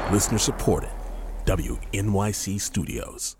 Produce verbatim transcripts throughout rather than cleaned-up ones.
Listener supported. W N Y C Studios.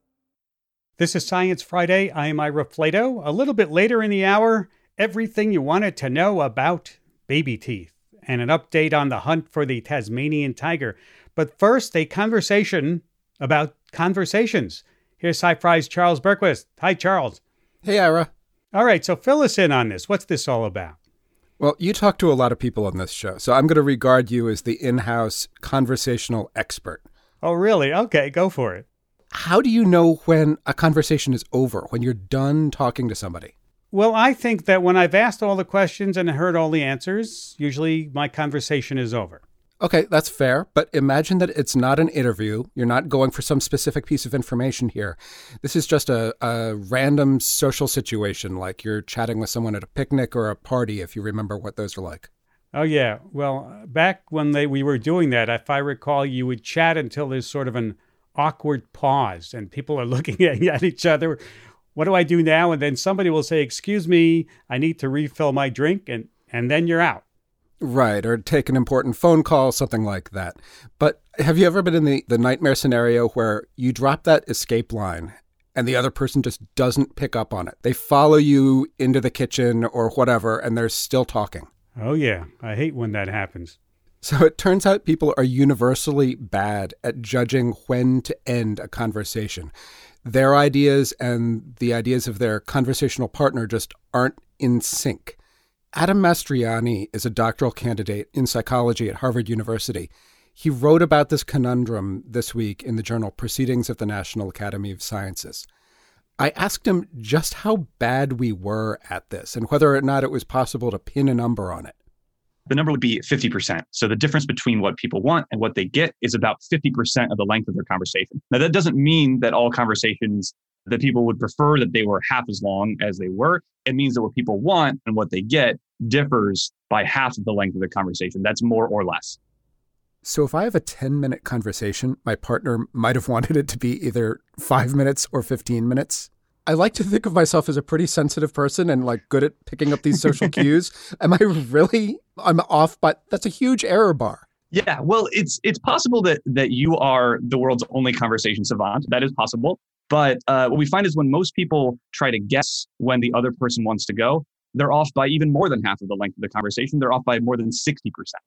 This is Science Friday. I'm Ira Flato. A little bit later in the hour, everything you wanted to know about baby teeth and an update on the hunt for the Tasmanian tiger. But first, a conversation about conversations. Here's Sci-Fi's Charles Bergquist. Hi, Charles. Hey, Ira. All right, so fill us in on this. What's this all about? Well, you talk to a lot of people on this show, so I'm going to regard you as the in-house conversational expert. Oh, really? Okay, go for it. How do you know when a conversation is over, when you're done talking to somebody? Well, I think that when I've asked all the questions and heard all the answers, usually my conversation is over. Okay, that's fair, but imagine that it's not an interview. You're not going for some specific piece of information here. This is just a, a random social situation, like you're chatting with someone at a picnic or a party, if you remember what those are like. Oh, yeah. Well, back when they, we were doing that, if I recall, you would chat until there's sort of an awkward pause and people are looking at, at each other. What do I do now? And then somebody will say, excuse me, I need to refill my drink. And, and then you're out. Right, or take an important phone call, something like that. But have you ever been in the, the nightmare scenario where you drop that escape line and the other person just doesn't pick up on it? They follow you into the kitchen or whatever, and they're still talking. Oh, yeah. I hate when that happens. So it turns out people are universally bad at judging when to end a conversation. Their ideas and the ideas of their conversational partner just aren't in sync. Adam Mastriani is a doctoral candidate in psychology at Harvard University. He wrote about this conundrum this week in the journal Proceedings of the National Academy of Sciences. I asked him just how bad we were at this and whether or not it was possible to pin a number on it. The number would be fifty percent. So the difference between what people want and what they get is about fifty percent of the length of their conversation. Now, that doesn't mean that all conversations that people would prefer that they were half as long as they were. It means that what people want and what they get differs by half of the length of the conversation. That's more or less. So if I have a ten-minute conversation, my partner might have wanted it to be either five minutes or fifteen minutes. I like to think of myself as a pretty sensitive person and like good at picking up these social cues. Am I really, I'm off, but that's a huge error bar. Yeah, well, it's it's possible that that you are the world's only conversation savant. That is possible. But uh, what we find is when most people try to guess when the other person wants to go, they're off by even more than half of the length of the conversation. They're off by more than sixty percent.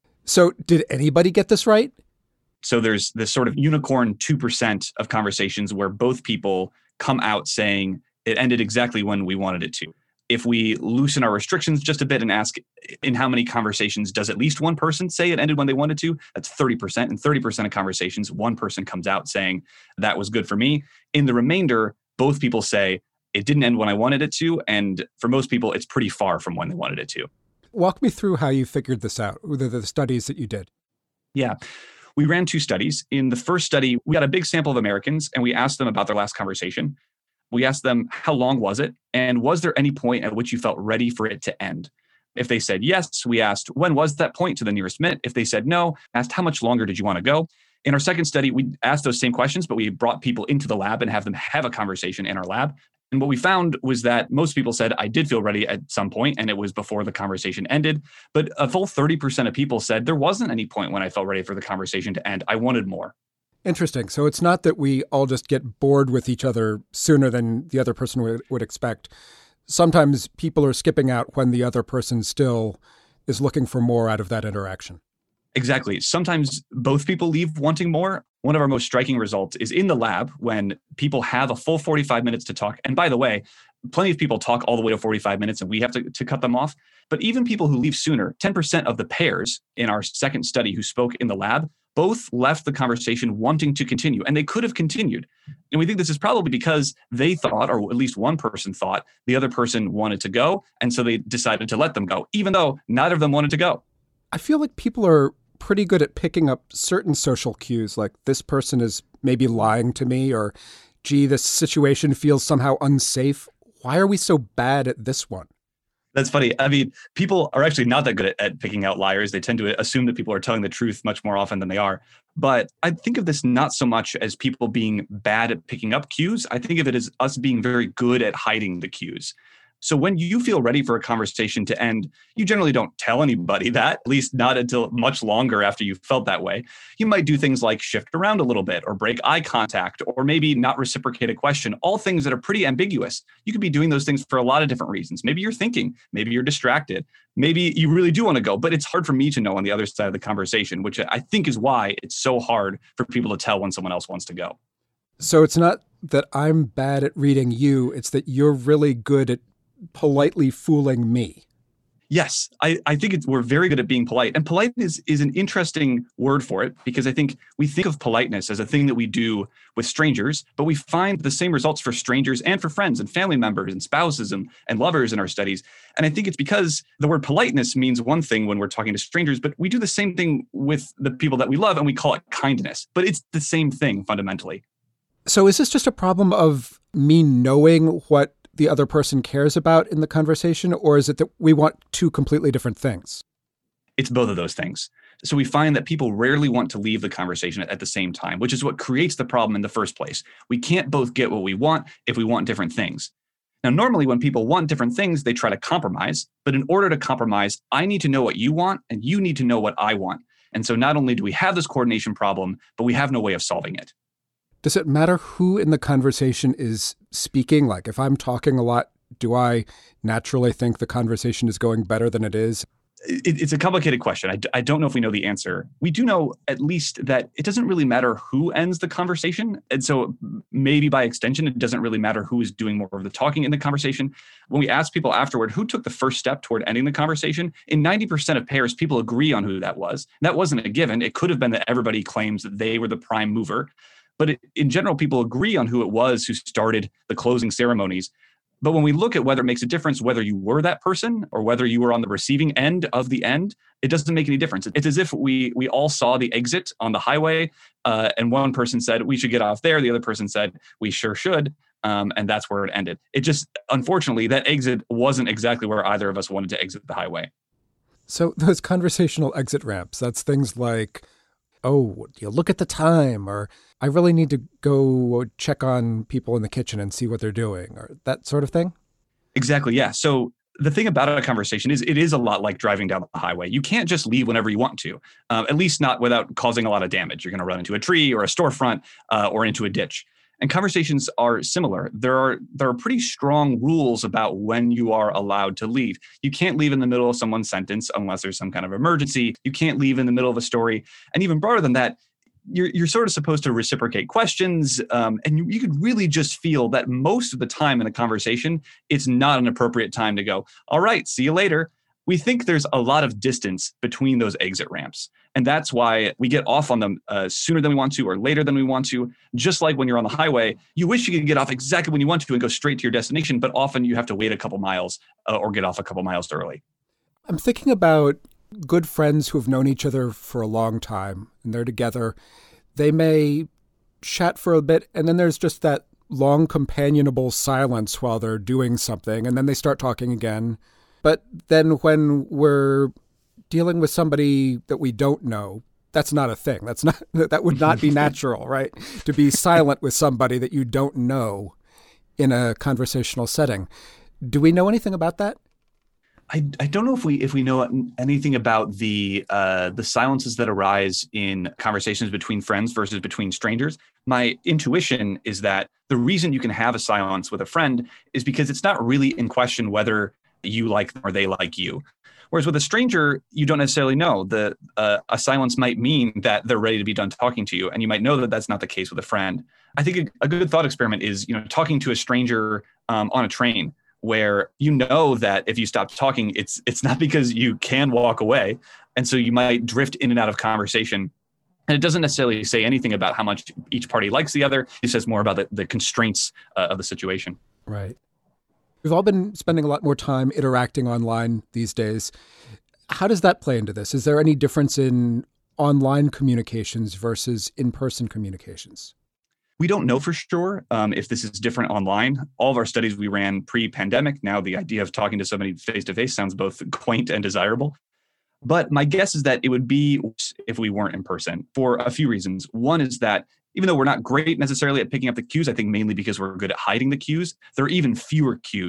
So did anybody get this right? So there's this sort of unicorn two percent of conversations where both people come out saying it ended exactly when we wanted it to. If we loosen our restrictions just a bit and ask in how many conversations does at least one person say it ended when they wanted to, that's thirty percent. And thirty percent of conversations, one person comes out saying that was good for me. In the remainder, both people say it didn't end when I wanted it to. And for most people, it's pretty far from when they wanted it to. Walk me through how you figured this out, the, the studies that you did. Yeah. We ran two studies. In the first study, we got a big sample of Americans and we asked them about their last conversation. We asked them, how long was it? And was there any point at which you felt ready for it to end? If they said yes, we asked, when was that point to the nearest minute? If they said no, asked, how much longer did you want to go? In our second study, we asked those same questions, but we brought people into the lab and have them have a conversation in our lab. And what we found was that most people said, I did feel ready at some point, and it was before the conversation ended. But a full thirty percent of people said there wasn't any point when I felt ready for the conversation to end. I wanted more. Interesting. So it's not that we all just get bored with each other sooner than the other person would, would expect. Sometimes people are skipping out when the other person still is looking for more out of that interaction. Exactly. Sometimes both people leave wanting more. One of our most striking results is in the lab when people have a full forty-five minutes to talk. And by the way, plenty of people talk all the way to forty-five minutes and we have to, to cut them off. But even people who leave sooner, ten percent of the pairs in our second study who spoke in the lab, both left the conversation wanting to continue, and they could have continued. And we think this is probably because they thought, or at least one person thought, the other person wanted to go. And so they decided to let them go, even though neither of them wanted to go. I feel like people are pretty good at picking up certain social cues, like this person is maybe lying to me, or gee, this situation feels somehow unsafe. Why are we so bad at this one? That's funny. I mean, people are actually not that good at, at picking out liars. They tend to assume that people are telling the truth much more often than they are. But I think of this not so much as people being bad at picking up cues. I think of it as us being very good at hiding the cues. So when you feel ready for a conversation to end, you generally don't tell anybody that, at least not until much longer after you've felt that way. You might do things like shift around a little bit or break eye contact or maybe not reciprocate a question, all things that are pretty ambiguous. You could be doing those things for a lot of different reasons. Maybe you're thinking, maybe you're distracted, maybe you really do want to go, but it's hard for me to know on the other side of the conversation, which I think is why it's so hard for people to tell when someone else wants to go. So it's not that I'm bad at reading you, it's that you're really good at politely fooling me. Yes, I, I think it's, we're very good at being polite. And polite is, is an interesting word for it because I think we think of politeness as a thing that we do with strangers, but we find the same results for strangers and for friends and family members and spouses and, and lovers in our studies. And I think it's because the word politeness means one thing when we're talking to strangers, but we do the same thing with the people that we love and we call it kindness. But it's the same thing fundamentally. So is this just a problem of me knowing what the other person cares about in the conversation, or is it that we want two completely different things? It's both of those things. So we find that people rarely want to leave the conversation at the same time, which is what creates the problem in the first place. We can't both get what we want if we want different things. Now, normally when people want different things, they try to compromise. But in order to compromise, I need to know what you want and you need to know what I want. And so not only do we have this coordination problem, but we have no way of solving it. Does it matter who in the conversation is speaking? Like if I'm talking a lot, do I naturally think the conversation is going better than it is? It, it's a complicated question. I, d- I don't know if we know the answer. We do know at least that it doesn't really matter who ends the conversation. And so maybe by extension, it doesn't really matter who is doing more of the talking in the conversation. When we ask people afterward, who took the first step toward ending the conversation, in ninety percent of pairs, people agree on who that was. That wasn't a given. It could have been that everybody claims that they were the prime mover. But it, in general, people agree on who it was who started the closing ceremonies. But when we look at whether it makes a difference, whether you were that person or whether you were on the receiving end of the end, it doesn't make any difference. It's as if we we all saw the exit on the highway uh, and one person said, we should get off there. The other person said, we sure should. Um, and that's where it ended. It just, unfortunately, that exit wasn't exactly where either of us wanted to exit the highway. So those conversational exit ramps, that's things like, oh, you look at the time, or I really need to go check on people in the kitchen and see what they're doing, or that sort of thing? Exactly, yeah. So the thing about a conversation is it is a lot like driving down the highway. You can't just leave whenever you want to, uh, at least not without causing a lot of damage. You're going to run into a tree or a storefront uh, or into a ditch. And conversations are similar. There are there are pretty strong rules about when you are allowed to leave. You can't leave in the middle of someone's sentence unless there's some kind of emergency. You can't leave in the middle of a story. And even broader than that, you're you're sort of supposed to reciprocate questions. Um, and you, you could really just feel that most of the time in a conversation, it's not an appropriate time to go, all right, see you later. We think there's a lot of distance between those exit ramps. And that's why we get off on them uh, sooner than we want to or later than we want to. Just like when you're on the highway, you wish you could get off exactly when you want to and go straight to your destination, but often you have to wait a couple miles uh, or get off a couple miles early. I'm thinking about good friends who have known each other for a long time and they're together. They may chat for a bit and then there's just that long companionable silence while they're doing something and then they start talking again. But then when we're dealing with somebody that we don't know, that's not a thing. That's not, that would not be natural, right? To be silent with somebody that you don't know in a conversational setting. Do we know anything about that? I, I don't know if we if we know anything about the uh, the silences that arise in conversations between friends versus between strangers. My intuition is that the reason you can have a silence with a friend is because it's not really in question whether you like them or they like you. Whereas with a stranger, you don't necessarily know. The uh, a silence might mean that they're ready to be done talking to you, and you might know that that's not the case with a friend. I think a, a good thought experiment is, you know, talking to a stranger um, on a train, where you know that if you stop talking, it's it's not because you can walk away, and so you might drift in and out of conversation. And it doesn't necessarily say anything about how much each party likes the other. It says more about the, the constraints uh, of the situation. Right. We've all been spending a lot more time interacting online these days. How does that play into this? Is there any difference in online communications versus in-person communications? We don't know for sure um, if this is different online. All of our studies we ran pre-pandemic. Now the idea of talking to somebody face-to-face sounds both quaint and desirable. But my guess is that it would be if we weren't in person for a few reasons. One is that even though we're not great necessarily at picking up the cues, I think mainly because we're good at hiding the cues, there are even fewer cues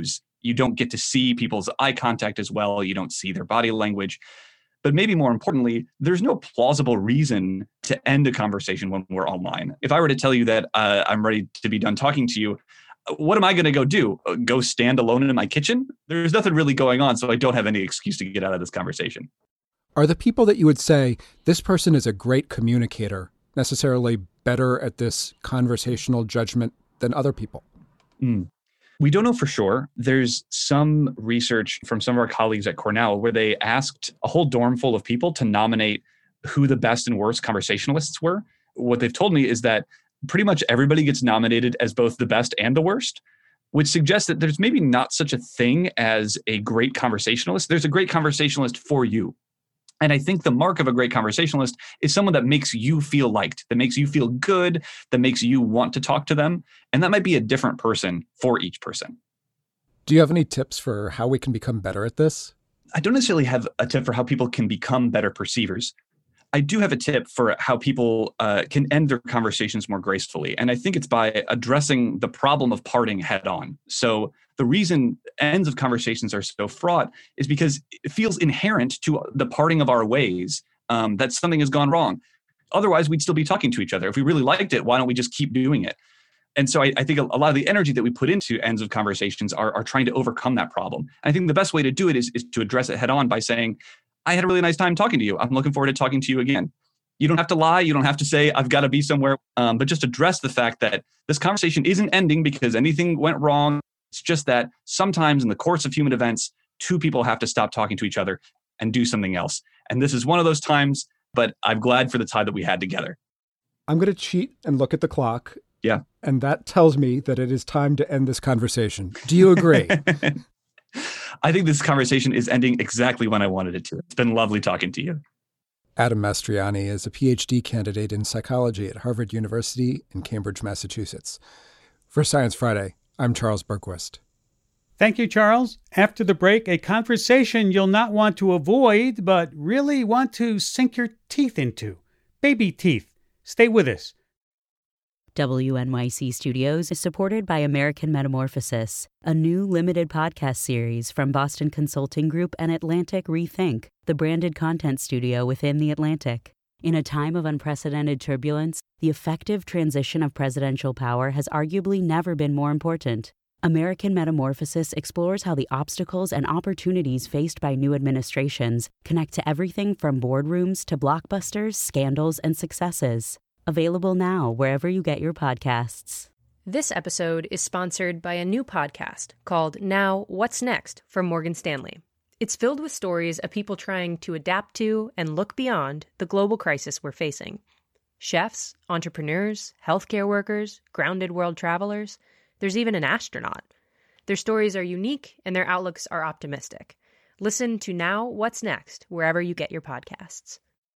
You don't get to see people's eye contact as well. You don't see their body language. But maybe more importantly, there's no plausible reason to end a conversation when we're online. If I were to tell you that uh, I'm ready to be done talking to you, what am I going to go do? Go stand alone in my kitchen? There's nothing really going on, so I don't have any excuse to get out of this conversation. Are the people that you would say, this person is a great communicator, necessarily better at this conversational judgment than other people? Mm. We don't know for sure. There's some research from some of our colleagues at Cornell where they asked a whole dorm full of people to nominate who the best and worst conversationalists were. What they've told me is that pretty much everybody gets nominated as both the best and the worst, which suggests that there's maybe not such a thing as a great conversationalist. There's a great conversationalist for you. And I think the mark of a great conversationalist is someone that makes you feel liked, that makes you feel good, that makes you want to talk to them. And that might be a different person for each person. Do you have any tips for how we can become better at this? I don't necessarily have a tip for how people can become better perceivers. I do have a tip for how people uh, can end their conversations more gracefully. And I think it's by addressing the problem of parting head on. So the reason ends of conversations are so fraught is because it feels inherent to the parting of our ways um, that something has gone wrong. Otherwise, we'd still be talking to each other. If we really liked it, why don't we just keep doing it? And so I, I think a, a lot of the energy that we put into ends of conversations are, are trying to overcome that problem. And I think the best way to do it is, is to address it head on by saying, I had a really nice time talking to you. I'm looking forward to talking to you again. You don't have to lie. You don't have to say, I've got to be somewhere. Um, but just address the fact that this conversation isn't ending because anything went wrong. It's just that sometimes in the course of human events, two people have to stop talking to each other and do something else. And this is one of those times, but I'm glad for the time that we had together. I'm going to cheat and look at the clock. Yeah. And that tells me that it is time to end this conversation. Do you agree? I think this conversation is ending exactly when I wanted it to. It's been lovely talking to you. Adam Mastriani is a P H D candidate in psychology at Harvard University in Cambridge, Massachusetts. For Science Friday, I'm Charles Bergquist. Thank you, Charles. After the break, a conversation you'll not want to avoid, but really want to sink your teeth into. Baby teeth. Stay with us. W N Y C Studios is supported by American Metamorphosis, a new limited podcast series from Boston Consulting Group and Atlantic Rethink, the branded content studio within The Atlantic. In a time of unprecedented turbulence, the effective transition of presidential power has arguably never been more important. American Metamorphosis explores how the obstacles and opportunities faced by new administrations connect to everything from boardrooms to blockbusters, scandals, and successes. Available now wherever you get your podcasts. This episode is sponsored by a new podcast called Now, What's Next from Morgan Stanley. It's filled with stories of people trying to adapt to and look beyond the global crisis we're facing. Chefs, entrepreneurs, healthcare workers, grounded world travelers. There's even an astronaut. Their stories are unique and their outlooks are optimistic. Listen to Now, What's Next wherever you get your podcasts.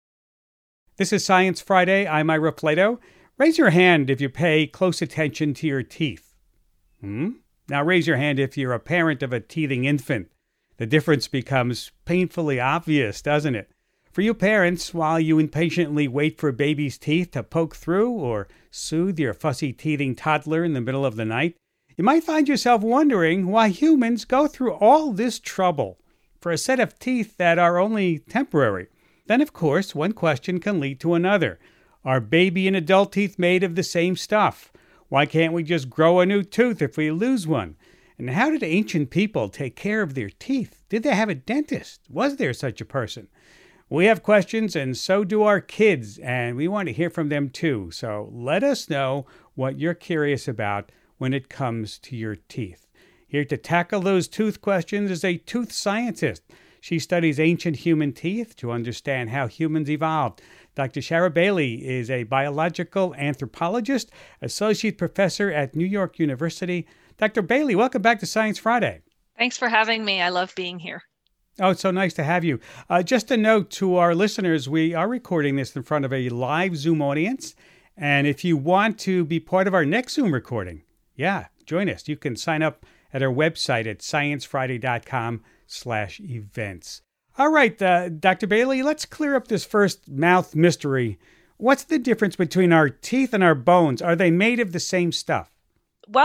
This is Science Friday. I'm Ira Flato. Raise your hand if you pay close attention to your teeth. Hmm? Now raise your hand if you're a parent of a teething infant. The difference becomes painfully obvious, doesn't it? For you parents, while you impatiently wait for baby's teeth to poke through or soothe your fussy teething toddler in the middle of the night, you might find yourself wondering why humans go through all this trouble for a set of teeth that are only temporary. Then, of course, one question can lead to another. Are baby and adult teeth made of the same stuff? Why can't we just grow a new tooth if we lose one? And how did ancient people take care of their teeth? Did they have a dentist? Was there such a person? We have questions, and so do our kids, and we want to hear from them too. So let us know what you're curious about when it comes to your teeth. Here to tackle those tooth questions is a tooth scientist. She studies ancient human teeth to understand how humans evolved. Doctor Shara Bailey is a biological anthropologist, associate professor at New York University. Doctor Bailey, welcome back to Science Friday. Thanks for having me. I love being here. Oh, it's so nice to have you. Uh, just a note to our listeners, we are recording this in front of a live Zoom audience. And if you want to be part of our next Zoom recording, yeah, join us. You can sign up at our website at sciencefriday.com slash events. All right, uh, Doctor Bailey, let's clear up this first mouth mystery. What's the difference between our teeth and our bones? Are they made of the same stuff? Well,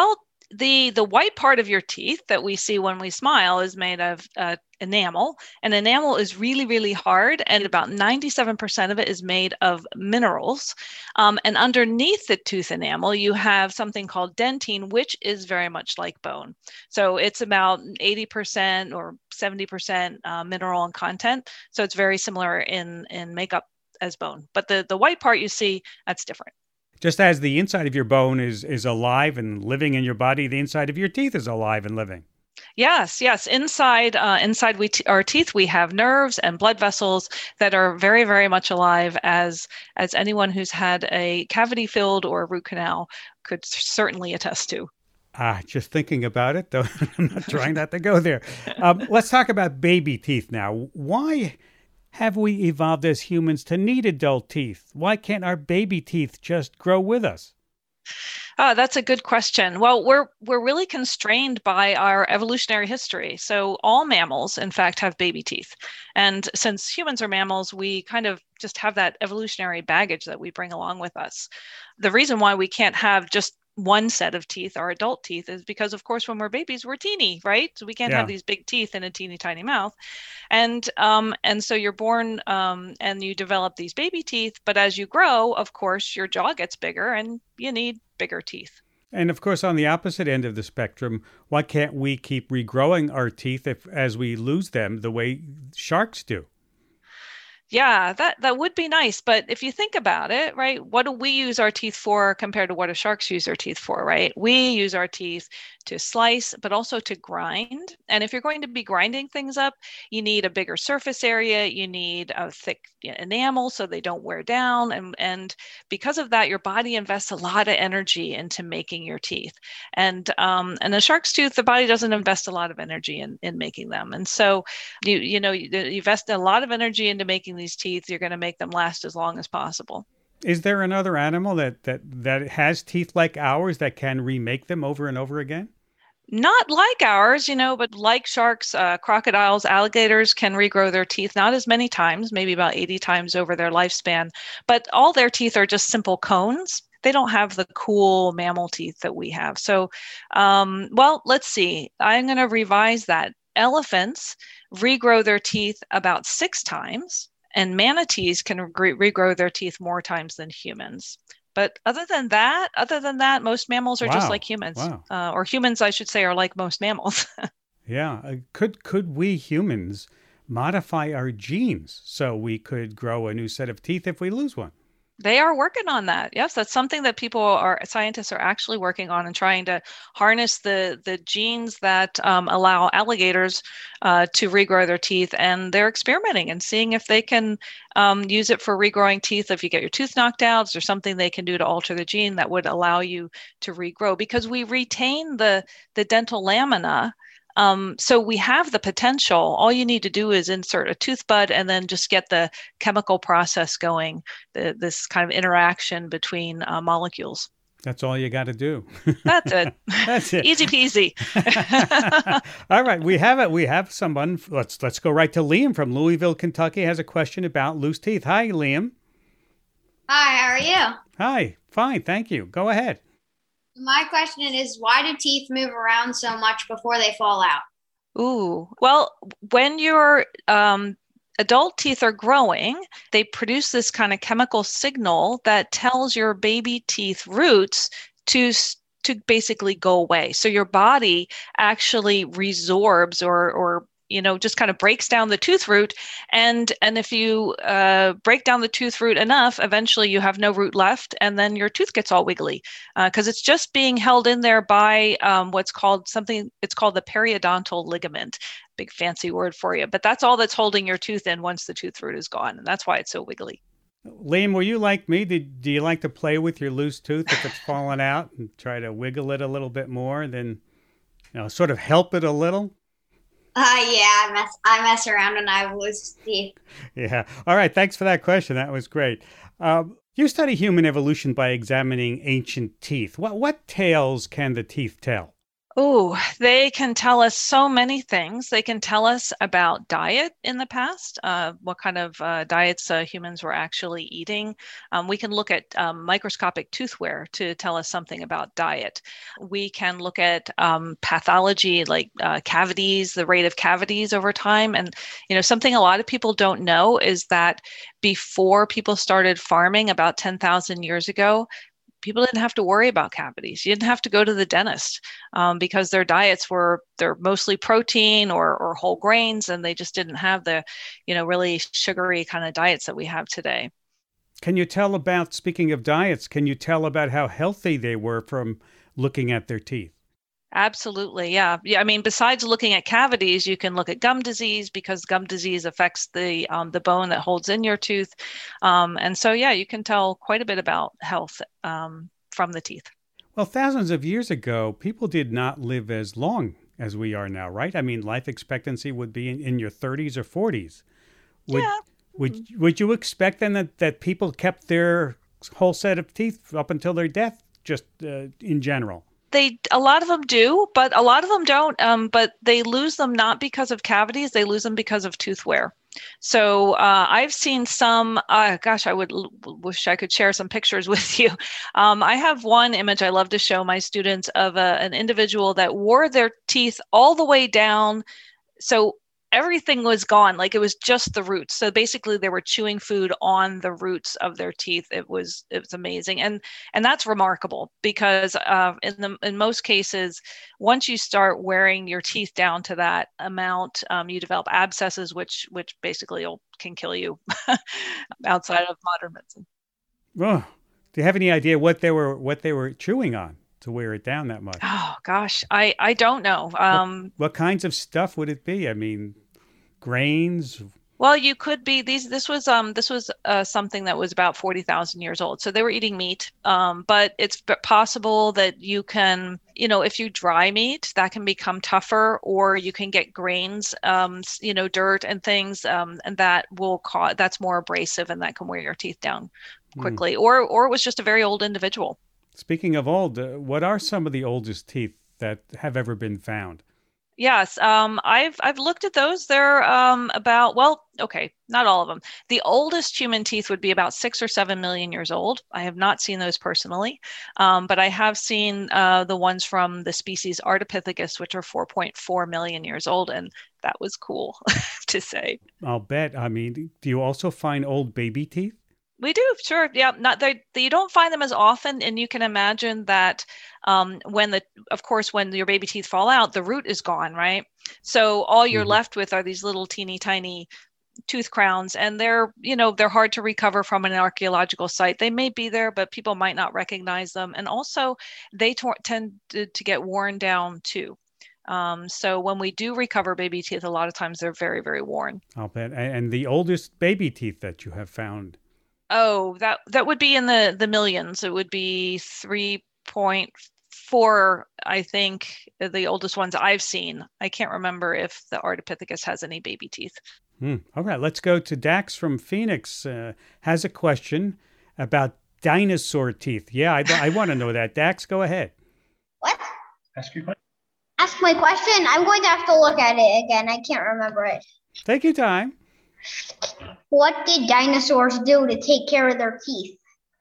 the the white part of your teeth that we see when we smile is made of uh, enamel, and enamel is really, really hard, and about ninety-seven percent of it is made of minerals. Um, and underneath the tooth enamel, you have something called dentine, which is very much like bone. So it's about eighty percent or seventy percent uh, mineral and content. So it's very similar in, in makeup as bone. But the, the white part you see, that's different. Just as the inside of your bone is, is alive and living in your body, the inside of your teeth is alive and living. Yes, yes. Inside, uh, inside we t- our teeth, we have nerves and blood vessels that are very, very much alive. As as anyone who's had a cavity filled or a root canal could certainly attest to. Ah, just thinking about it, though, I'm not trying not to go there. Um, let's talk about baby teeth now. Why have we evolved as humans to need adult teeth? Why can't our baby teeth just grow with us? Oh, that's a good question. Well, we're we're really constrained by our evolutionary history. So all mammals, in fact, have baby teeth. And since humans are mammals, we kind of just have that evolutionary baggage that we bring along with us. The reason why we can't have just one set of teeth, our adult teeth, is because, of course, when we're babies, we're teeny, right? So we can't Yeah. have these big teeth in a teeny tiny mouth. And um, and so you're born um, and you develop these baby teeth. But as you grow, of course, your jaw gets bigger and you need bigger teeth. And of course, on the opposite end of the spectrum, why can't we keep regrowing our teeth if, as we lose them the way sharks do? Yeah, that, that would be nice. But if you think about it, right, what do we use our teeth for compared to what do sharks use their teeth for, right? We use our teeth to slice, but also to grind. And if you're going to be grinding things up, you need a bigger surface area. You need a thick enamel so they don't wear down. And, and because of that, your body invests a lot of energy into making your teeth. And um, and a shark's tooth, the body doesn't invest a lot of energy in, in making them. And so, you you know, you, you invest a lot of energy into making these teeth, you're going to make them last as long as possible. Is there another animal that, that, that has teeth like ours that can remake them over and over again? Not like ours, you know, but like sharks, uh, crocodiles, alligators can regrow their teeth, not as many times, maybe about eighty times over their lifespan, but all their teeth are just simple cones. They don't have the cool mammal teeth that we have. So, um, well, let's see. I'm going to revise that. Elephants regrow their teeth about six times. And manatees can re- regrow their teeth more times than humans. But other than that, other than that, most mammals are Wow. just like humans. Wow. Uh, or humans, I should say, are like most mammals. Yeah. Uh, Could could we humans modify our genes so we could grow a new set of teeth if we lose one? They are working on that. Yes, that's something that people are, scientists are actually working on and trying to harness the, the genes that um, allow alligators uh, to regrow their teeth. And they're experimenting and seeing if they can um, use it for regrowing teeth. If you get your tooth knocked out, is there something they can do to alter the gene that would allow you to regrow? Because we retain the, the dental lamina. Um, so we have the potential. All you need to do is insert a tooth bud and then just get the chemical process going, the, this kind of interaction between uh, molecules. That's all you got to do. That's it. That's it. Easy peasy. All right, we have it. We have someone. Let's let's go right to Liam from Louisville, Kentucky. Has a question about loose teeth. Hi, Liam. Hi, how are you? Hi. Fine, thank you. Go ahead. My question is, why do teeth move around so much before they fall out? Ooh, well, when your um, adult teeth are growing, they produce this kind of chemical signal that tells your baby teeth roots to to basically go away. So your body actually resorbs or or you know, just kind of breaks down the tooth root. And, and if you uh, break down the tooth root enough, eventually you have no root left, and then your tooth gets all wiggly because uh, it's just being held in there by um, what's called something, it's called the periodontal ligament. Big fancy word for you. But that's all that's holding your tooth in once the tooth root is gone. And that's why it's so wiggly. Liam, were you like me? Did, do you like to play with your loose tooth if it's fallen out and try to wiggle it a little bit more, then, you know, sort of help it a little? Uh, yeah, I mess I mess around when I have loose teeth. Yeah. All right. Thanks for that question. That was great. Um, you study human evolution by examining ancient teeth. What what tales can the teeth tell? Oh, they can tell us so many things. They can tell us about diet in the past, uh, what kind of uh, diets uh, humans were actually eating. Um, we can look at um, microscopic tooth wear to tell us something about diet. We can look at um, pathology like uh, cavities, the rate of cavities over time. And, you know, something a lot of people don't know is that before people started farming about ten thousand years ago, people didn't have to worry about cavities. You didn't have to go to the dentist um, because their diets were, they're mostly protein or, or whole grains, and they just didn't have the, you know, really sugary kind of diets that we have today. Can you tell about, speaking of diets, can you tell about how healthy they were from looking at their teeth? Absolutely. Yeah. Yeah. I mean, besides looking at cavities, you can look at gum disease because gum disease affects the um, the bone that holds in your tooth. Um, and so, yeah, you can tell quite a bit about health um, from the teeth. Well, thousands of years ago, people did not live as long as we are now, right? I mean, life expectancy would be in, in your thirties or forties. Would, yeah. Would, would you expect then that, that people kept their whole set of teeth up until their death, just uh, in general? They, a lot of them do, but a lot of them don't. Um, but they lose them not because of cavities; they lose them because of tooth wear. So uh, I've seen some. Uh, gosh, I would wish I could share some pictures with you. Um, I have one image I love to show my students of a, an individual that wore their teeth all the way down. So everything was gone, like it was just the roots. So basically they were chewing food on the roots of their teeth. It was it was amazing. And and that's remarkable because uh, in the in most cases, once you start wearing your teeth down to that amount, um, you develop abscesses, which which basically can kill you outside of modern medicine. Oh, do you have any idea what they were what they were chewing on to wear it down that much? Oh gosh, I, I don't know. Um, what, what kinds of stuff would it be? I mean, grains? Well, you could be these. This was um this was uh, something that was about forty thousand years old. So they were eating meat. Um, but it's possible that you can, you know, if you dry meat, that can become tougher, or you can get grains, um, you know, dirt and things, um, and that will cause that's more abrasive, and that can wear your teeth down quickly. Mm. Or or it was just a very old individual. Speaking of old, uh, what are some of the oldest teeth that have ever been found? Yes, um, I've I've looked at those. They're um, about, well, okay, not all of them. The oldest human teeth would be about six or seven million years old. I have not seen those personally, um, but I have seen uh, the ones from the species Ardipithecus, which are four point four million years old, and that was cool to say. I'll bet. I mean, do you also find old baby teeth? We do, sure. Yeah, not they. You don't find them as often, and you can imagine that um, when the, of course, when your baby teeth fall out, the root is gone, right? So all you're mm-hmm. left with are these little teeny tiny tooth crowns, and they're, you know, they're hard to recover from an archaeological site. They may be there, but people might not recognize them, and also they t- tend to, to get worn down too. Um, so when we do recover baby teeth, a lot of times they're very, very worn. I'll bet. And the oldest baby teeth that you have found? Oh, that that would be in the, the millions. It would be three point four, I think, the oldest ones I've seen. I can't remember if the Ardipithecus has any baby teeth. Hmm. All right, let's go to Dax from Phoenix. Uh, has a question about dinosaur teeth. Yeah, I, I want to know that. Dax, go ahead. What? Ask your question. Ask my question? I'm going to have to look at it again. I can't remember it. Take your time. What did dinosaurs do to take care of their teeth?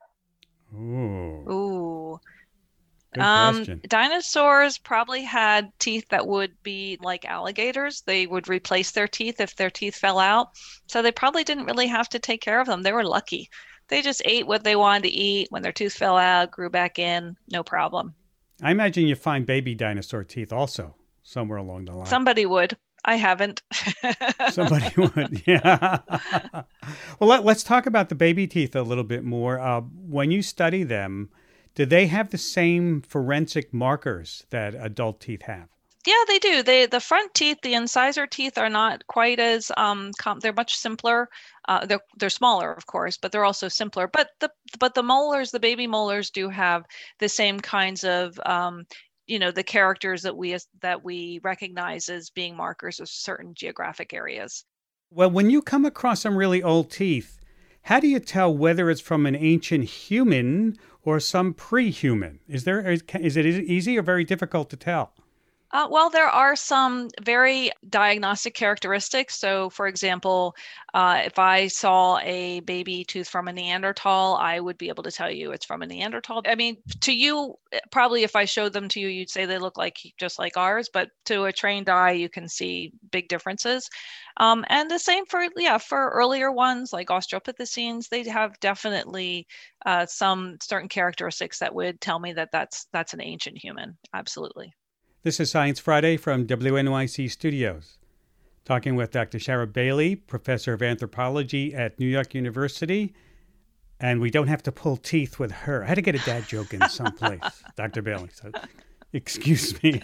Ooh. Ooh. Good um, question. Dinosaurs probably had teeth that would be like alligators. They would replace their teeth if their teeth fell out. So they probably didn't really have to take care of them. They were lucky. They just ate what they wanted to eat. When their tooth fell out, grew back in, no problem. I imagine you find baby dinosaur teeth also somewhere along the line. Somebody would. I haven't. Somebody would, yeah. Well, let, let's talk about the baby teeth a little bit more. Uh, when you study them, do they have the same forensic markers that adult teeth have? Yeah, they do. They the front teeth, the incisor teeth, are not quite as um. Com- they're much simpler. Uh, they're they're smaller, of course, but they're also simpler. But the but the molars, the baby molars, do have the same kinds of um. you know, the characters that we that we recognize as being markers of certain geographic areas. Well, when you come across some really old teeth, how do you tell whether it's from an ancient human or some pre-human? Is there is, is it easy or very difficult to tell? Uh, well, there are some very diagnostic characteristics. So, for example, uh, if I saw a baby tooth from a Neanderthal, I would be able to tell you it's from a Neanderthal. I mean, to you, probably if I showed them to you, you'd say they look like just like ours, but to a trained eye, you can see big differences. Um, and the same for, yeah, for earlier ones like Australopithecines, they have definitely uh, some certain characteristics that would tell me that that's, that's an ancient human. Absolutely. This is Science Friday from W N Y C Studios. Talking with Doctor Shara Bailey, professor of anthropology at New York University. And we don't have to pull teeth with her. I had to get a dad joke in someplace, Doctor Bailey. So, excuse me.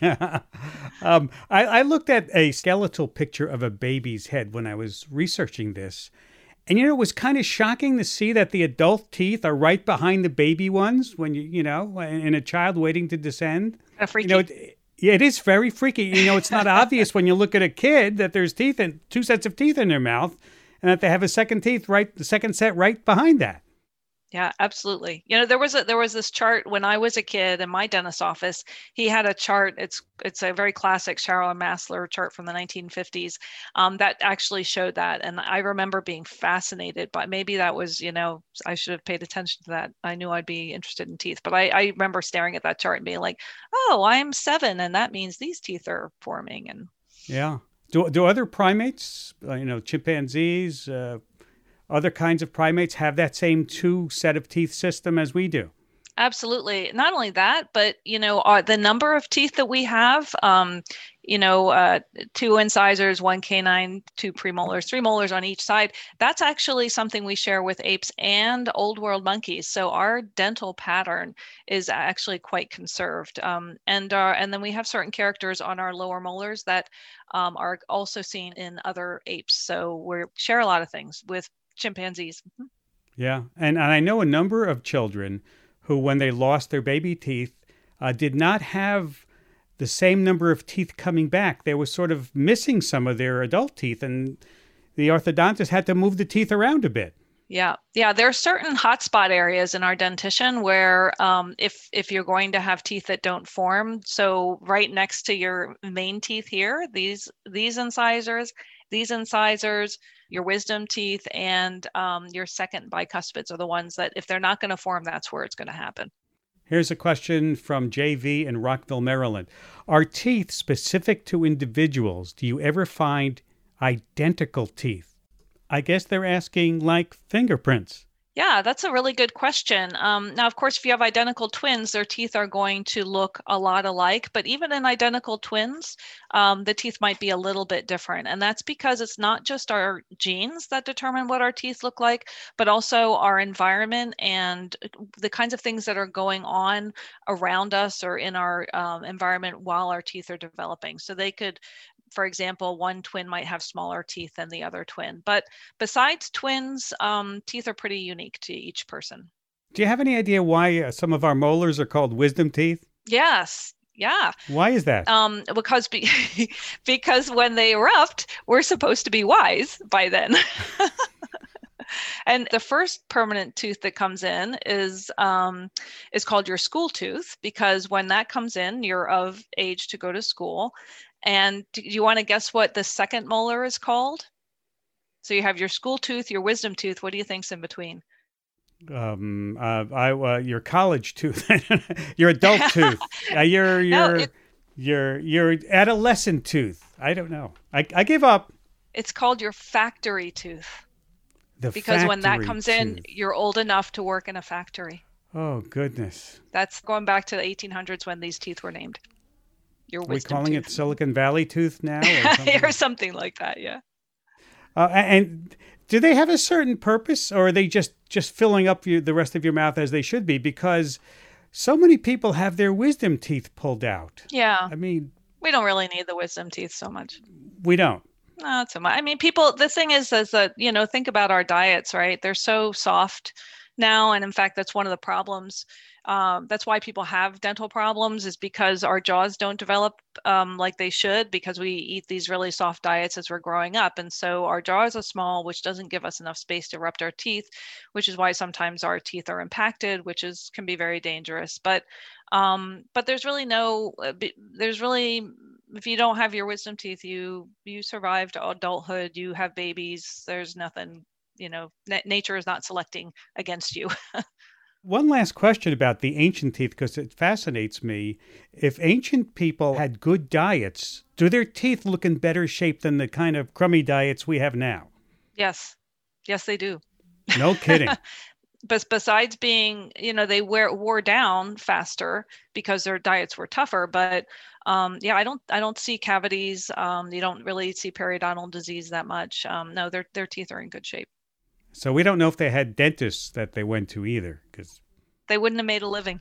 um, I, I looked at a skeletal picture of a baby's head when I was researching this. And, you know, it was kind of shocking to see that the adult teeth are right behind the baby ones when, you you know, in a child waiting to descend. A freaky. You know, it, Yeah, it is very freaky. You know, it's not obvious when you look at a kid that there's teeth in two sets of teeth in their mouth, and that they have a second teeth right, the second set right behind that. Yeah, absolutely. You know, there was a there was this chart when I was a kid in my dentist's office. He had a chart. It's it's a very classic Sharrow Massler chart from the nineteen fifties um, that actually showed that. And I remember being fascinated by, maybe that was, you know, I should have paid attention to that. I knew I'd be interested in teeth, but I, I remember staring at that chart and being like, oh, I'm seven, and that means these teeth are forming. And yeah, do do other primates, uh, you know, chimpanzees, uh, other kinds of primates have that same two set of teeth system as we do? Absolutely. Not only that, but, you know, uh, the number of teeth that we have, um, you know, uh, two incisors, one canine, two premolars, three molars on each side. That's actually something we share with apes and old world monkeys. So our dental pattern is actually quite conserved. Um, and, uh, and then we have certain characters on our lower molars that um, are also seen in other apes. So we share a lot of things with chimpanzees. Mm-hmm. Yeah. And, and I know a number of children who, when they lost their baby teeth, uh, did not have the same number of teeth coming back. They were sort of missing some of their adult teeth, and the orthodontist had to move the teeth around a bit. Yeah, yeah. There are certain hotspot areas in our dentition where um, if if you're going to have teeth that don't form, so right next to your main teeth here, these these incisors, these incisors, your wisdom teeth, and um, your second bicuspids are the ones that, if they're not going to form, that's where it's going to happen. Here's a question from J V in Rockville, Maryland. Are teeth specific to individuals? Do you ever find identical teeth? I guess they're asking like fingerprints. Yeah, that's a really good question. Um, now, of course, if you have identical twins, their teeth are going to look a lot alike. But even in identical twins, um, the teeth might be a little bit different. And that's because it's not just our genes that determine what our teeth look like, but also our environment and the kinds of things that are going on around us or in our um, environment while our teeth are developing. So they could, for example, one twin might have smaller teeth than the other twin. But besides twins, um, teeth are pretty unique to each person. Do you have any idea why uh, some of our molars are called wisdom teeth? Yes. Yeah. Why is that? Um, because be- because when they erupt, we're supposed to be wise by then. And the first permanent tooth that comes in is um, is called your school tooth, because when that comes in, you're of age to go to school. And do you want to guess what the second molar is called? So you have your school tooth, your wisdom tooth. What do you think's in between? Um, uh, I uh, your college tooth, your adult tooth, uh, your your No, it, your your adolescent tooth. I don't know. I I give up. It's called your factory tooth. The because when that comes tooth. in, you're old enough to work in a factory. Oh goodness. That's going back to the eighteen hundreds when these teeth were named. Your Are we wisdom calling tooth. it Silicon Valley tooth now? Or something, or something like that, yeah. Uh, and do they have a certain purpose, or are they just, just filling up you, the rest of your mouth as they should be? Because so many people have their wisdom teeth pulled out. Yeah. I mean, we don't really need the wisdom teeth so much. We don't. No, not so much. I mean, people, the thing is, is that, you know, think about our diets, right? They're so soft now. And in fact, that's one of the problems. Um, that's why people have dental problems, is because our jaws don't develop um, like they should, because we eat these really soft diets as we're growing up. And so our jaws are small, which doesn't give us enough space to erupt our teeth, which is why sometimes our teeth are impacted, which is can be very dangerous. But um, but there's really no, there's really if you don't have your wisdom teeth, you you survived adulthood, you have babies, there's nothing, you know, na- nature is not selecting against you. One last question about the ancient teeth, because it fascinates me. If ancient people had good diets, do their teeth look in better shape than the kind of crummy diets we have now? Yes. Yes, they do. No kidding. But besides being, you know, they wear wore down faster because their diets were tougher. But um, yeah, I don't, I don't see cavities. Um, you don't really see periodontal disease that much. Um, no, their their teeth are in good shape. So we don't know if they had dentists that they went to either, because they wouldn't have made a living.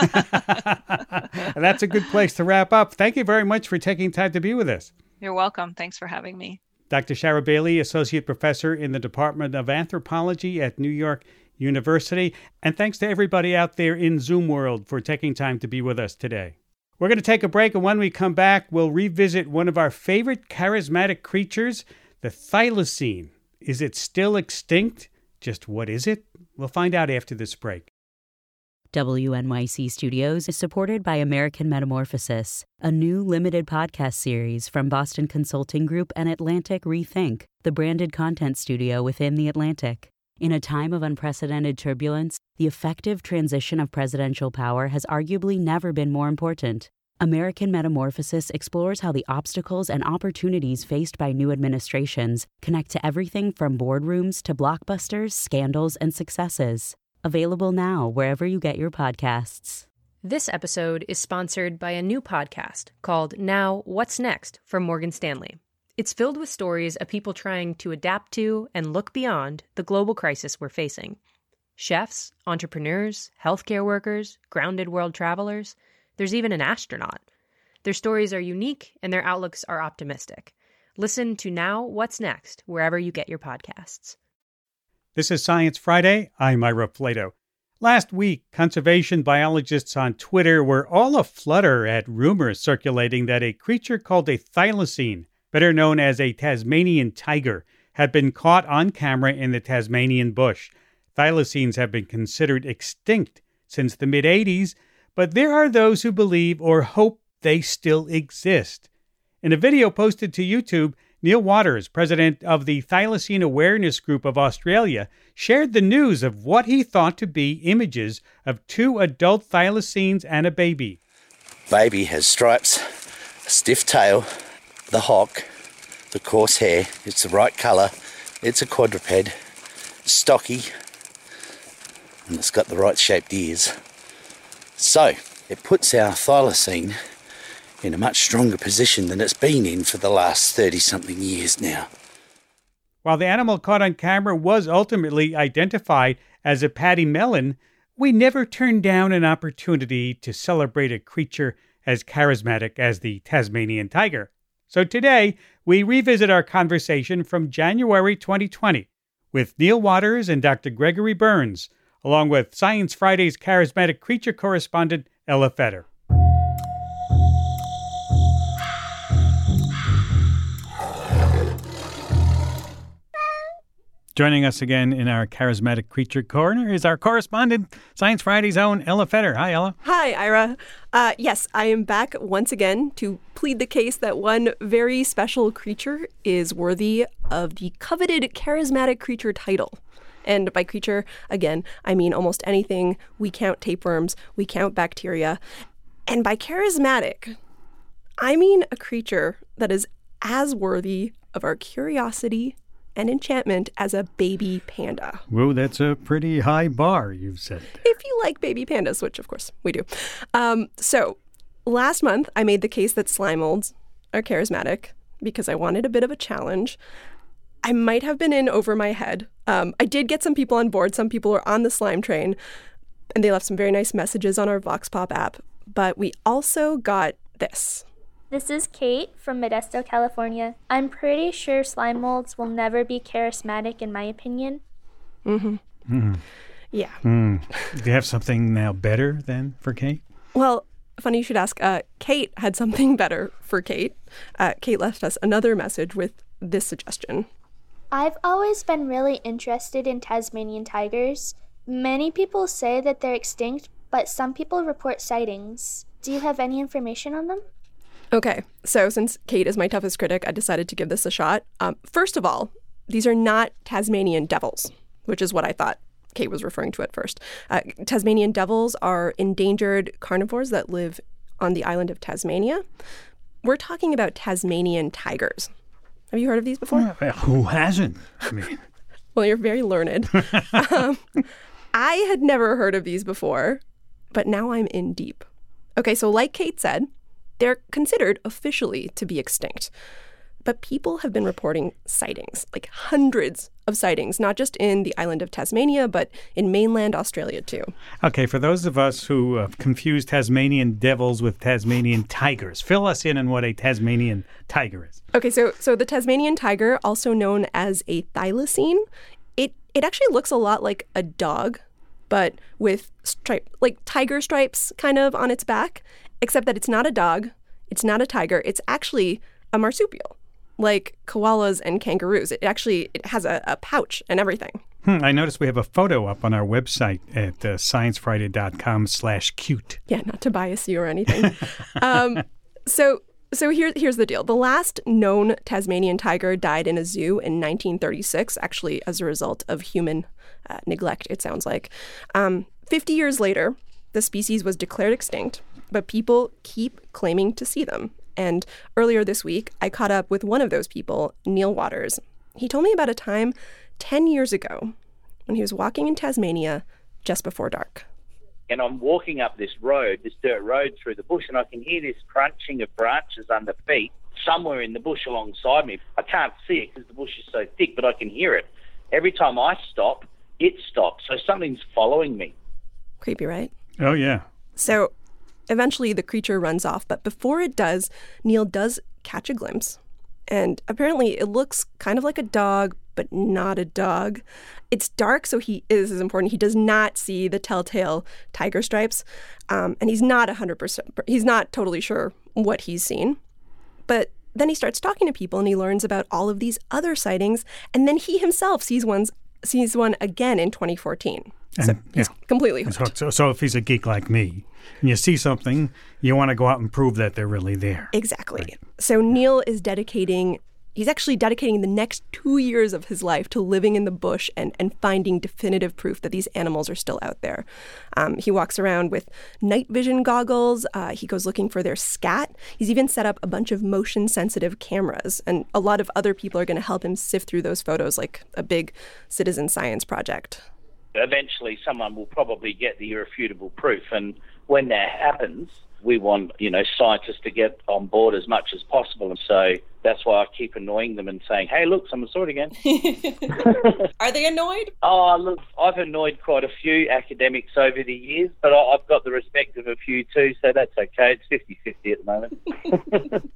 That's a good place to wrap up. Thank you very much for taking time to be with us. You're welcome. Thanks for having me. Doctor Shara Bailey, Associate Professor in the Department of Anthropology at New York University. And thanks to everybody out there in Zoom world for taking time to be with us today. We're going to take a break, and when we come back, we'll revisit one of our favorite charismatic creatures, the thylacine. Is it still extinct? Just what is it? We'll find out after this break. W N Y C Studios is supported by American Metamorphosis, a new limited podcast series from Boston Consulting Group and Atlantic Rethink, the branded content studio within the Atlantic. In a time of unprecedented turbulence, the effective transition of presidential power has arguably never been more important. American Metamorphosis explores how the obstacles and opportunities faced by new administrations connect to everything from boardrooms to blockbusters, scandals, and successes. Available now wherever you get your podcasts. This episode is sponsored by a new podcast called Now What's Next from Morgan Stanley. It's filled with stories of people trying to adapt to and look beyond the global crisis we're facing. Chefs, entrepreneurs, healthcare workers, grounded world travelers. There's even an astronaut. Their stories are unique and their outlooks are optimistic. Listen to Now What's Next wherever you get your podcasts. This is Science Friday. I'm Ira Flato. Last week, conservation biologists on Twitter were all aflutter at rumors circulating that a creature called a thylacine, better known as a Tasmanian tiger, had been caught on camera in the Tasmanian bush. Thylacines have been considered extinct since the mid-eighties, but there are those who believe or hope they still exist. In a video posted to YouTube, Neil Waters, president of the Thylacine Awareness Group of Australia, shared the news of what he thought to be images of two adult thylacines and a baby. Baby has stripes, a stiff tail, the hock, the coarse hair, it's the right colour, it's a quadruped, stocky, and it's got the right shaped ears. So, it puts our thylacine in a much stronger position than it's been in for the last thirty-something years now. While the animal caught on camera was ultimately identified as a pademelon, we never turned down an opportunity to celebrate a creature as charismatic as the Tasmanian tiger. So today, we revisit our conversation from January twenty twenty with Neil Waters and Doctor Gregory Burns, along with Science Friday's charismatic creature correspondent, Ella Fetter. Joining us again in our charismatic creature corner is our correspondent, Science Friday's own Ella Fetter. Hi, Ella. Hi, Ira. Uh, yes, I am back once again to plead the case that one very special creature is worthy of the coveted charismatic creature title. And by creature, again, I mean almost anything. We count tapeworms, we count bacteria. And by charismatic, I mean a creature that is as worthy of our curiosity and enchantment as a baby panda. Whoa, that's a pretty high bar you've set. If you like baby pandas, which of course we do. Um, so last month, I made the case that slime molds are charismatic because I wanted a bit of a challenge. I might have been in over my head. Um, I did get some people on board. Some people are on the slime train, and they left some very nice messages on our Vox Pop app. But we also got this. This is Kate from Modesto, California. I'm pretty sure slime molds will never be charismatic, in my opinion. Mm-hmm. Mm. Yeah. Mm. Do you have something now better then for Kate? Well, funny you should ask. Uh, Kate had something better for Kate. Uh, Kate left us another message with this suggestion. I've always been really interested in Tasmanian tigers. Many people say that they're extinct, but some people report sightings. Do you have any information on them? Okay, so since Kate is my toughest critic, I decided to give this a shot. Um, first of all, these are not Tasmanian devils, which is what I thought Kate was referring to at first. Uh, Tasmanian devils are endangered carnivores that live on the island of Tasmania. We're talking about Tasmanian tigers. Have you heard of these before? Well, who hasn't? I mean, well, you're very learned. um, I had never heard of these before, but now I'm in deep. Okay, so like Kate said, they're considered officially to be extinct. But people have been reporting sightings, like hundreds of sightings, not just in the island of Tasmania, but in mainland Australia, too. Okay, for those of us who have confused Tasmanian devils with Tasmanian tigers, fill us in on what a Tasmanian tiger is. Okay, so so the Tasmanian tiger, also known as a thylacine, it, it actually looks a lot like a dog, but with stripe, like tiger stripes kind of on its back, except that it's not a dog, it's not a tiger, it's actually a marsupial. Like koalas and kangaroos. It actually it has a, a pouch and everything. Hmm, I noticed we have a photo up on our website at uh, sciencefriday.com slash cute. Yeah, not to bias you or anything. um, so so here, here's the deal. The last known Tasmanian tiger died in a zoo in nineteen thirty-six, actually as a result of human uh, neglect, it sounds like. Um, fifty years later, the species was declared extinct, but people keep claiming to see them. And earlier this week, I caught up with one of those people, Neil Waters. He told me about a time ten years ago when he was walking in Tasmania just before dark. And I'm walking up this road, this dirt road through the bush, and I can hear this crunching of branches under feet somewhere in the bush alongside me. I can't see it because the bush is so thick, but I can hear it. Every time I stop, it stops. So something's following me. Creepy, right? Oh, yeah. So eventually, the creature runs off, but before it does, Neil does catch a glimpse. And apparently, it looks kind of like a dog, but not a dog. It's dark, so he is, is important. He does not see the telltale tiger stripes, um, and he's not one hundred percent, he's not totally sure what he's seen. But then he starts talking to people, and he learns about all of these other sightings, and then he himself sees one's sees one again in twenty fourteen. So And, he's yeah. completely hooked. So, so, so if he's a geek like me, and you see something, you want to go out and prove that they're really there. Exactly. Right. So Neil is dedicating, he's actually dedicating the next two years of his life to living in the bush and, and finding definitive proof that these animals are still out there. Um, he walks around with night vision goggles. Uh, he goes looking for their scat. He's even set up a bunch of motion-sensitive cameras. And a lot of other people are going to help him sift through those photos like a big citizen science project. Eventually, someone will probably get the irrefutable proof. And when that happens, we want, you know, scientists to get on board as much as possible. And so that's why I keep annoying them and saying, hey, look, someone saw it again. Are they annoyed? Oh, look, I've annoyed quite a few academics over the years, but I- I've got the respect of a few too, so that's okay. It's fifty-fifty at the moment.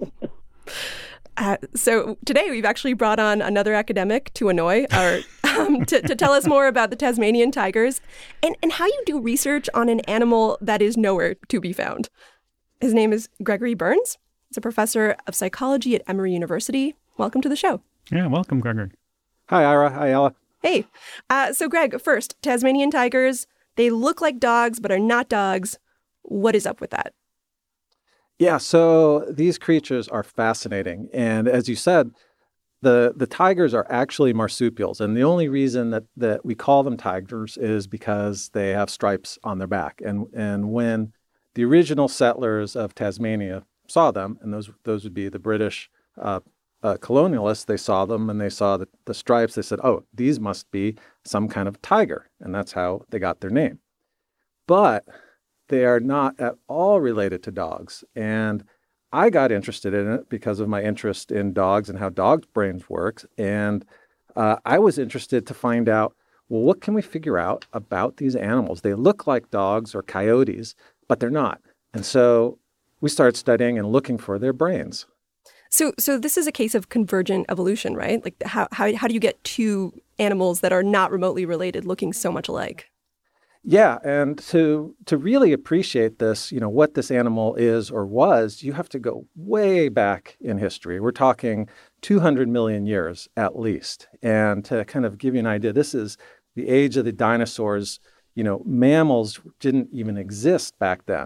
Uh, so today we've actually brought on another academic to annoy or um, to, to tell us more about the Tasmanian tigers and, and how you do research on an animal that is nowhere to be found. His name is Gregory Burns. He's a professor of psychology at Emory University. Welcome to the show. Yeah, welcome, Gregory. Hi, Ira. Hi, Ella. Hey. Uh, so Greg, first, Tasmanian tigers, they look like dogs but are not dogs. What is up with that? Yeah, so these creatures are fascinating. And as you said, the the tigers are actually marsupials. And the only reason that, that we call them tigers is because they have stripes on their back. And and when the original settlers of Tasmania saw them, and those those would be the British uh, uh, colonialists, they saw them and they saw the, the stripes. They said, oh, these must be some kind of tiger. And that's how they got their name. But they are not at all related to dogs. And I got interested in it because of my interest in dogs and how dogs' brains work. And uh, I was interested to find out, well, what can we figure out about these animals? They look like dogs or coyotes, but they're not. And so we started studying and looking for their brains. So so this is a case of convergent evolution, right? Like how how, how do you get two animals that are not remotely related looking so much alike? Yeah, and to to really appreciate this, you know, what this animal is or was, you have to go way back in history. We're talking two hundred million years at least. And to kind of give you an idea, this is the age of the dinosaurs. You know, mammals didn't even exist back then.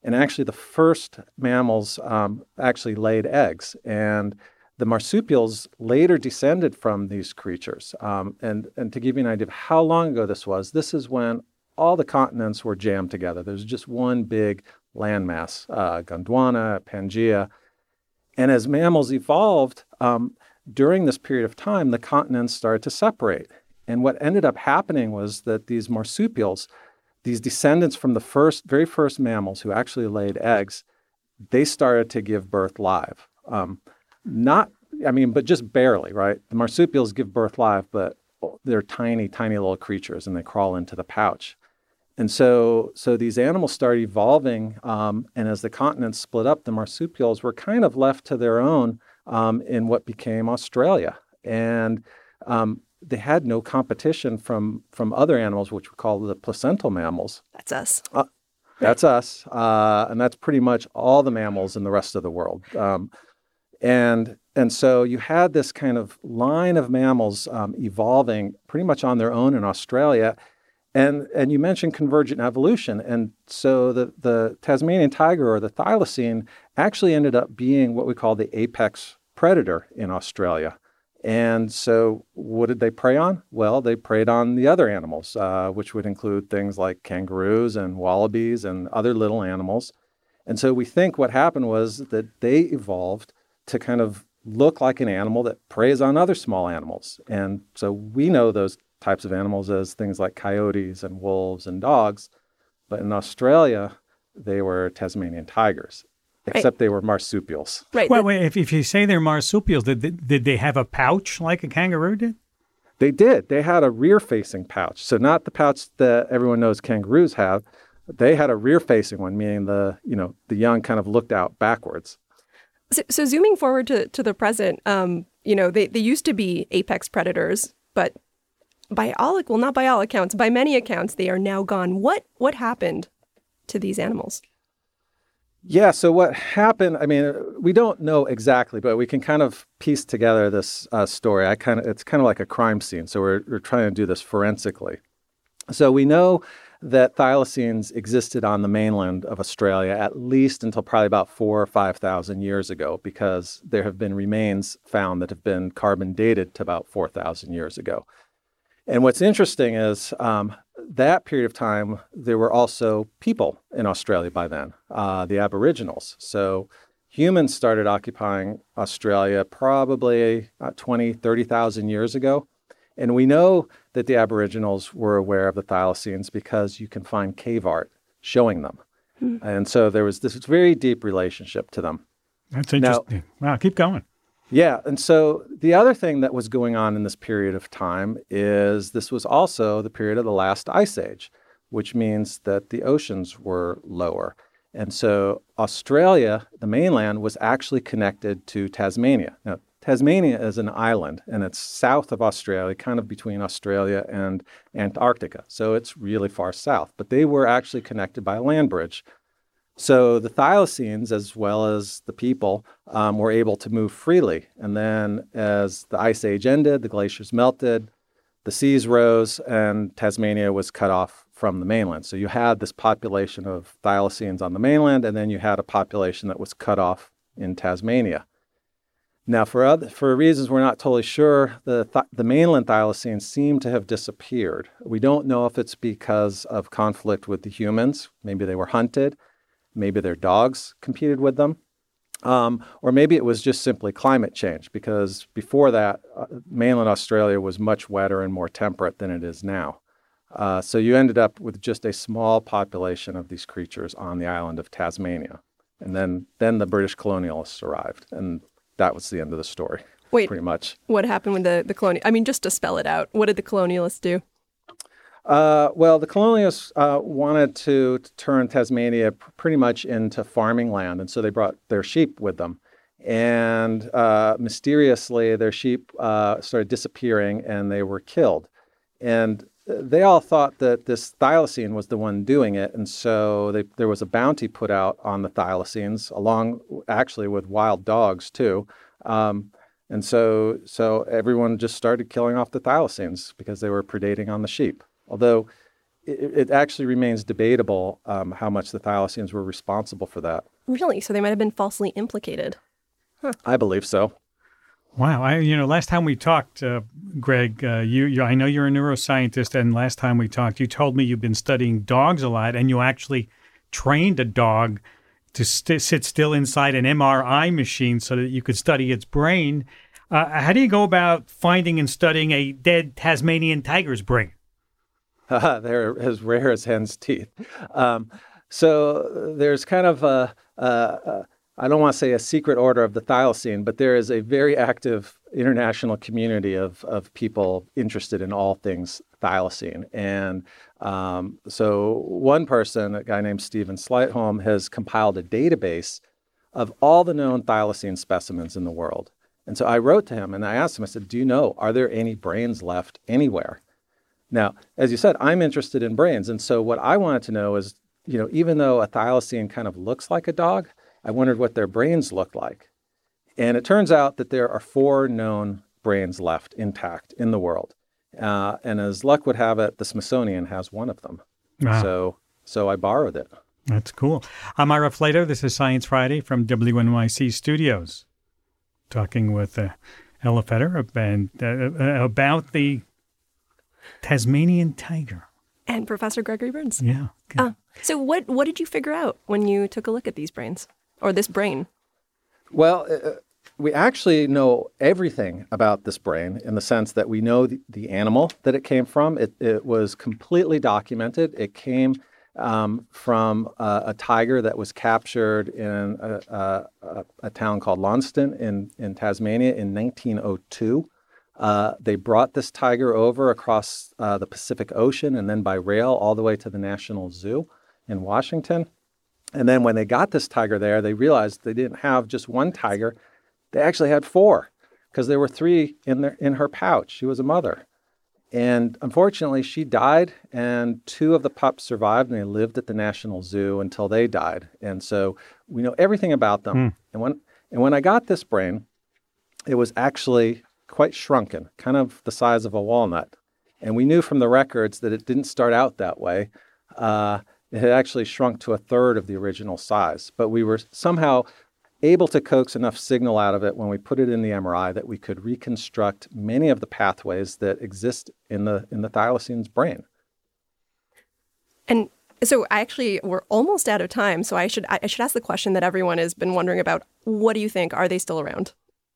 And actually, the first mammals um, actually laid eggs. And the marsupials later descended from these creatures. Um, and, and to give you an idea of how long ago this was, this is when all the continents were jammed together. There's just one big landmass, uh, Gondwana, Pangaea. And as mammals evolved, um, during this period of time, the continents started to separate. And what ended up happening was that these marsupials, these descendants from the first, very first mammals who actually laid eggs, they started to give birth live. Um, not, I mean, but just barely, right? The marsupials give birth live, but they're tiny, tiny little creatures, and they crawl into the pouch. And so, so these animals started evolving, um, and as the continents split up, the marsupials were kind of left to their own um, in what became Australia. And um, they had no competition from from other animals, which we call the placental mammals. That's us. Uh, that's us, uh, and that's pretty much all the mammals in the rest of the world. Um, and and so you had this kind of line of mammals um, evolving pretty much on their own in Australia. And and you mentioned convergent evolution. And so the, the Tasmanian tiger, or the thylacine, actually ended up being what we call the apex predator in Australia. And so what did they prey on? Well, they preyed on the other animals, uh, which would include things like kangaroos and wallabies and other little animals. And so we think what happened was that they evolved to kind of look like an animal that preys on other small animals. And so we know those types of animals as things like coyotes and wolves and dogs. But in Australia, they were Tasmanian tigers, except right. they were marsupials. Right. Well, wait, if, if you say they're marsupials, did they, did they have a pouch like a kangaroo did? They did. They had a rear-facing pouch. So not the pouch that everyone knows kangaroos have. They had a rear-facing one, meaning the, you know, the young kind of looked out backwards. So, so zooming forward to, to the present, um, you know, they, they used to be apex predators, but by all, well, not by all accounts, by many accounts, they are now gone. What what happened to these animals? Yeah, so what happened, I mean, we don't know exactly, but we can kind of piece together this uh, story. I kind of It's kind of like a crime scene, so we're, we're trying to do this forensically. So we know that thylacines existed on the mainland of Australia at least until probably about four or five thousand years ago, because there have been remains found that have been carbon dated to about four thousand years ago. And what's interesting is um, that period of time, there were also people in Australia by then, uh, the Aboriginals. So humans started occupying Australia probably uh, twenty, thirty thousand years ago. And we know that the Aboriginals were aware of the thylacines because you can find cave art showing them. Hmm. And so there was this very deep relationship to them. That's interesting. Now, wow, keep going. Yeah. And so the other thing that was going on in this period of time is this was also the period of the last ice age, which means that the oceans were lower. And so Australia, the mainland, was actually connected to Tasmania. Now, Tasmania is an island, and it's south of Australia, kind of between Australia and Antarctica. So it's really far south. But they were actually connected by a land bridge. So the thylacines, as well as the people, um, were able to move freely. And then as the ice age ended, the glaciers melted, the seas rose, and Tasmania was cut off from the mainland. So you had this population of thylacines on the mainland, and then you had a population that was cut off in Tasmania. Now, for other, for reasons we're not totally sure, the th- the mainland thylacines seem to have disappeared. We don't know if it's because of conflict with the humans. Maybe they were hunted. Maybe their dogs competed with them. Um, or maybe it was just simply climate change, because before that, uh, mainland Australia was much wetter and more temperate than it is now. Uh, so you ended up with just a small population of these creatures on the island of Tasmania. And then, then the British colonialists arrived, and that was the end of the story. Wait, pretty much. What happened with the, the colonial? I mean, just to spell it out, what did the colonialists do? Uh, well, the colonialists uh, wanted to, to turn Tasmania pr- pretty much into farming land, and so they brought their sheep with them. And uh, mysteriously, their sheep uh, started disappearing, and they were killed. And they all thought that this thylacine was the one doing it, and so they, there was a bounty put out on the thylacines, along actually with wild dogs too. Um, and so, so everyone just started killing off the thylacines because they were predating on the sheep. Although it, it actually remains debatable um, how much the thylacines were responsible for that. Really? So they might have been falsely implicated. Huh. I believe so. Wow. I, you know, last time we talked, uh, Greg, uh, you, you, I know you're a neuroscientist, and last time we talked, you told me you've been studying dogs a lot, and you actually trained a dog to st- sit still inside an M R I machine so that you could study its brain. Uh, how do you go about finding and studying a dead Tasmanian tiger's brain? Uh, they're as rare as hen's teeth. Um, so there's kind of a, a, a I don't want to say a secret order of the thylacine, but there is a very active international community of, of people interested in all things thylacine. And um, so one person, a guy named Stephen Sleightholme, has compiled a database of all the known thylacine specimens in the world. And so I wrote to him and I asked him, I said, do you know, are there any brains left anywhere? Now, as you said, I'm interested in brains. And so what I wanted to know is, you know, even though a thylacine kind of looks like a dog, I wondered what their brains looked like. And it turns out that there are four known brains left intact in the world. Uh, and as luck would have it, the Smithsonian has one of them. Wow. So so I borrowed it. That's cool. I'm Ira Flato. This is Science Friday from W N Y C Studios. Talking with uh, Ella Feder about, uh, about the Tasmanian tiger. And Professor Gregory Burns. Yeah. Uh, so what, what did you figure out when you took a look at these brains? Or this brain? Well, uh, we actually know everything about this brain in the sense that we know the, the animal that it came from. It, it was completely documented. It came um, from uh, a tiger that was captured in a, a, a, a town called Launceston in, in Tasmania in nineteen oh two. Uh, they brought this tiger over across uh, the Pacific Ocean and then by rail all the way to the National Zoo in Washington. And then when they got this tiger there, they realized they didn't have just one tiger. They actually had four because there were three in their, in her pouch. She was a mother. And unfortunately, she died, and two of the pups survived, and they lived at the National Zoo until they died. And so we know everything about them. Mm. And when and when I got this brain, it was actually quite shrunken, kind of the size of a walnut. And we knew from the records that it didn't start out that way. Uh, It had actually shrunk to a third of the original size, but we were somehow able to coax enough signal out of it when we put it in the M R I that we could reconstruct many of the pathways that exist in the in the thylacine's brain. And so I actually, we're almost out of time, so I should I should ask the question that everyone has been wondering about. What do you think? Are they still around?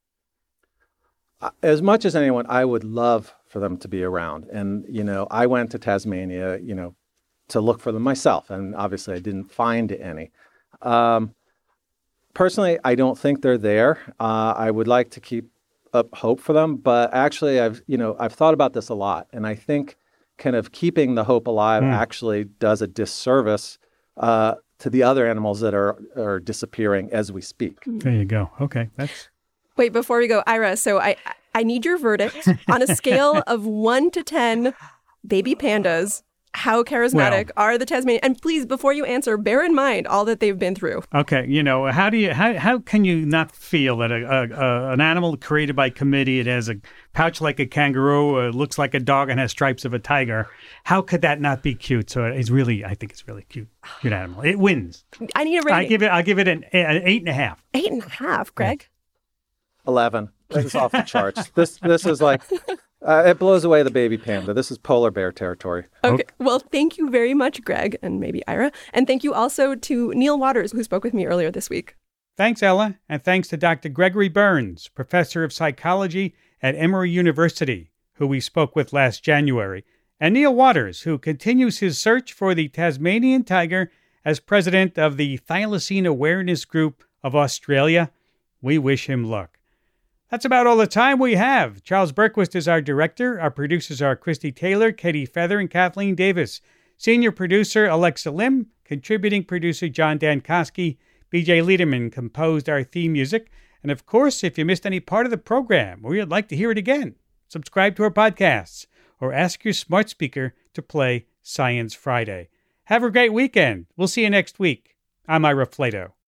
As much as anyone, I would love for them to be around. And, you know, I went to Tasmania, you know, to look for them myself. And obviously I didn't find any. Um, personally, I don't think they're there. Uh, I would like to keep up hope for them, but actually I've, you know, I've thought about this a lot. And I think kind of keeping the hope alive mm. actually does a disservice uh, to the other animals that are, are disappearing as we speak. There you go. Okay. That's. Wait, before we go, Ira, so I, I need your verdict on a scale of one to ten baby pandas. How charismatic well, are the Tasmanian? And please, before you answer, bear in mind all that they've been through. Okay, you know, how do you how how can you not feel that a, a, a an animal created by committee, it has a pouch like a kangaroo, uh, looks like a dog, and has stripes of a tiger? How could that not be cute? So it's really, I think it's really cute, cute animal. It wins. I need a rating. I give it. I'll give it an, an eight and a half. Eight and a half, Greg. Eleven. This is off the charts. This this is like. Uh, it blows away the baby panda. This is polar bear territory. Okay. Well, thank you very much, Greg, and maybe Ira. And thank you also to Neil Waters, who spoke with me earlier this week. Thanks, Ella. And thanks to Doctor Gregory Burns, professor of psychology at Emory University, who we spoke with last January. And Neil Waters, who continues his search for the Tasmanian tiger as president of the Thylacine Awareness Group of Australia. We wish him luck. That's about all the time we have. Charles Berquist is our director. Our producers are Christy Taylor, Katie Feather, and Kathleen Davis. Senior producer Alexa Lim. Contributing producer John Dankosky. B J Liederman composed our theme music. And of course, if you missed any part of the program or you'd like to hear it again, subscribe to our podcasts or ask your smart speaker to play Science Friday. Have a great weekend. We'll see you next week. I'm Ira Flato.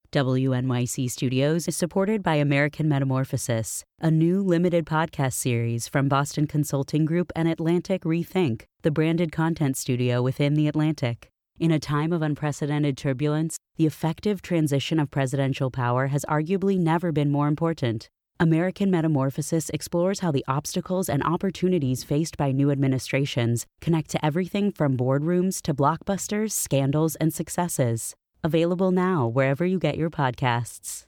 W N Y C Studios is supported by American Metamorphosis, a new limited podcast series from Boston Consulting Group and Atlantic Rethink, the branded content studio within The Atlantic. In a time of unprecedented turbulence, the effective transition of presidential power has arguably never been more important. American Metamorphosis explores how the obstacles and opportunities faced by new administrations connect to everything from boardrooms to blockbusters, scandals, and successes. Available now wherever you get your podcasts.